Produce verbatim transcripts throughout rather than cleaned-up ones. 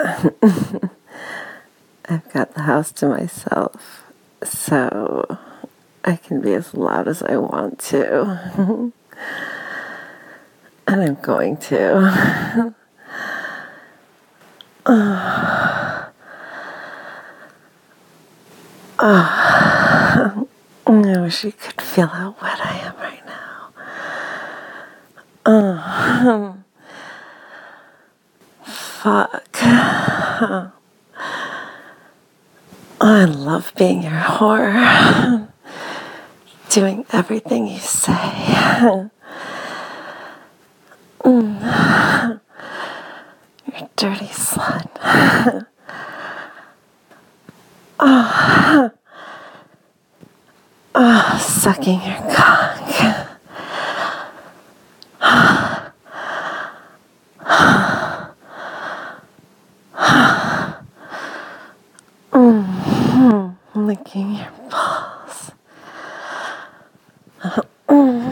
I've got the house to myself, so I can be as loud as I want to. And I'm going to. uh, uh, I wish you could feel how wet I am right now. Uh, fuck. I love being your whore. Doing everything you say. Mm. You dirty slut. Oh. Oh, sucking your cock. Mm-hmm. Licking your balls. Mm.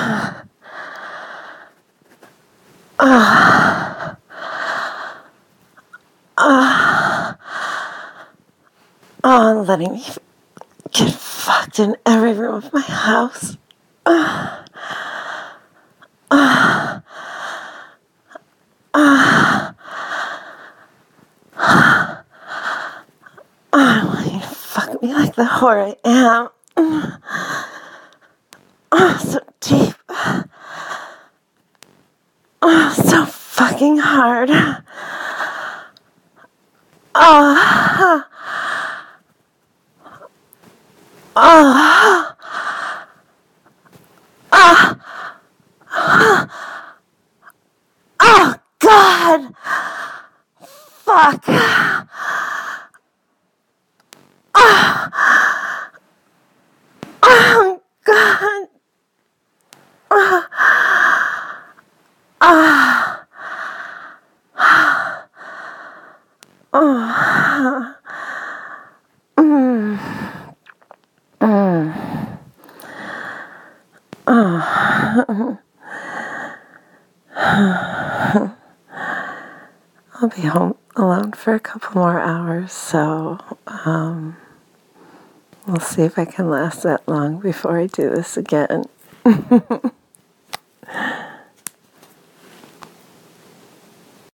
Ah. Ah. Oh, letting me get fucked in every room of my house. Ah. Ah. Ah. I want you to fuck me like the whore I am. Oh, so deep. Oh, so fucking hard. Oh. Oh. Oh. Oh, God. Fuck. Oh. Oh, God. Oh. Oh. Oh. Mm. Mm. Oh. I'll be home alone for a couple more hours, so um, we'll see if I can last that long before I do this again.